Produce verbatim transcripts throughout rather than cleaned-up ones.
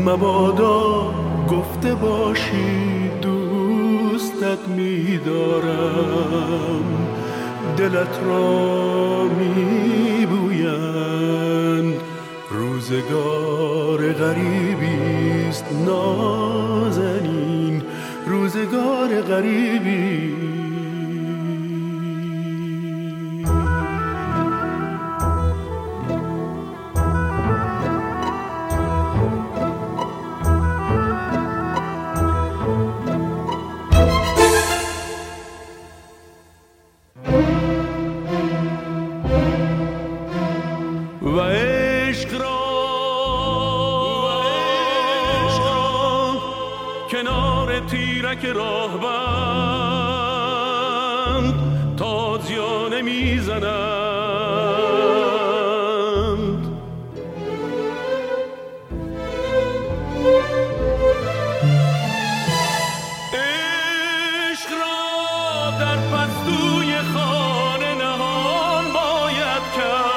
مبادا گفته باشی دوستت می‌دارم، دلت را می‌بویند روزگار غریبیست نازنین، روزگار غریبی. و عشق را کنار تیرک راهبند تازیانه میزنند، عشق را در پستوی خانه نهان باید کرد،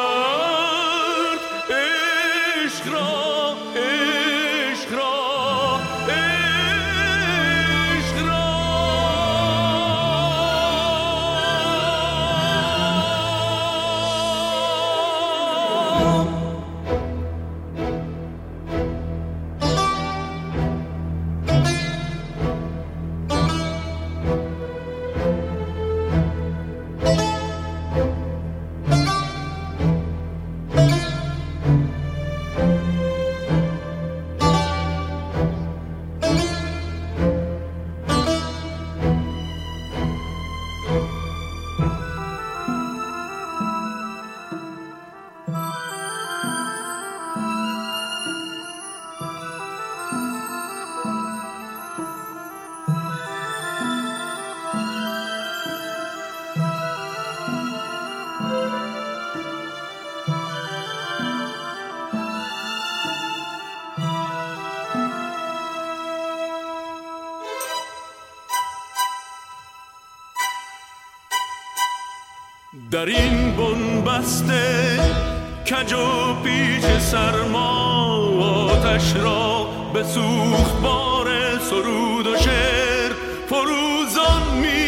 در این بنبسته کج و پیچ سرما آتش را به سوخت بار سرود و شعر فروزان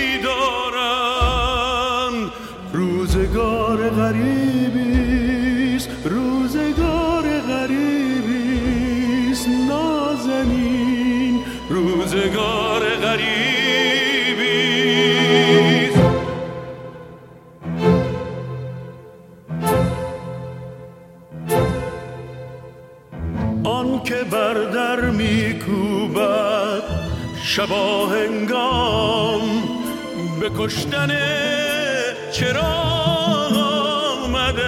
می‌دارند، روزگار غریبیست، روزگار غریبیست نازنین، روزگار غریبیست. آن که بر در میکوبد شبا هنگام به کشتن چرا آمده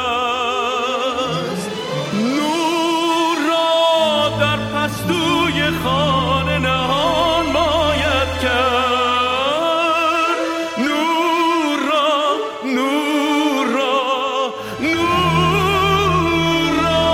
است، نور را در پستوی خانه نهان باید کرد، نور را نور را نور را.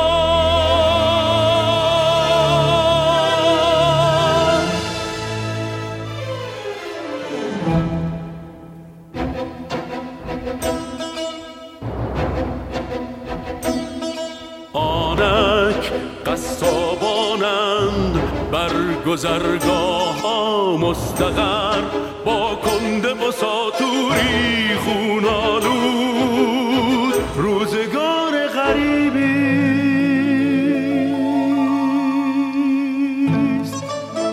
آنک قصابانند بر گذرگاه ها مستقر، با کنده و ساتوری خون آلود، روزگار غریبی است.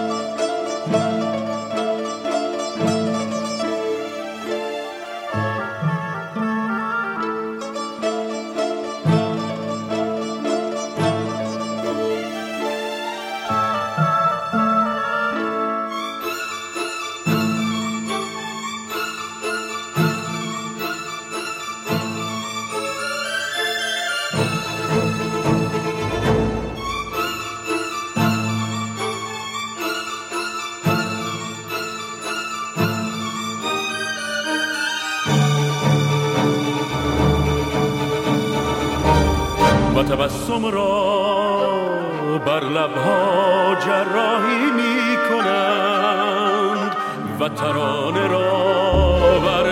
و تبسم را بر لبها جراحی می کنند و ترانه را بر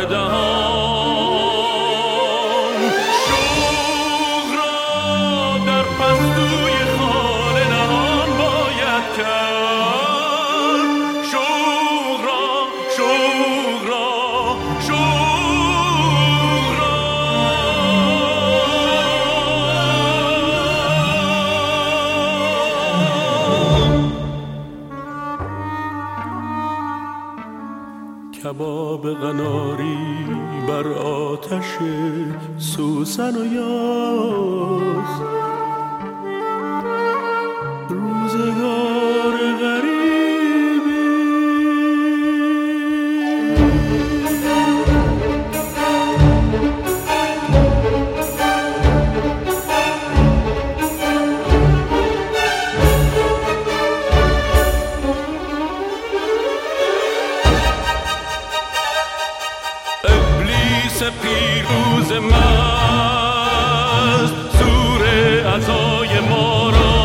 دهان، شوق را در پستوی خانه نهان کباب قناری بر آتش سوسن و یاس، روزگار غریبی. ابلیس پیروز مست زور عزای ما را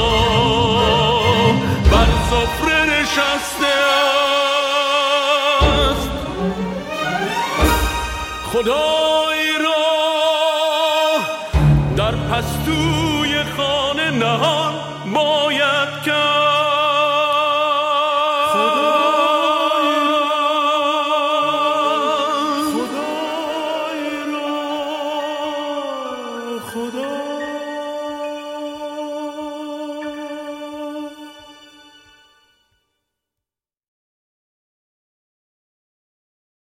بر سفره نشسته است. خدای را در پستوی خانه نهان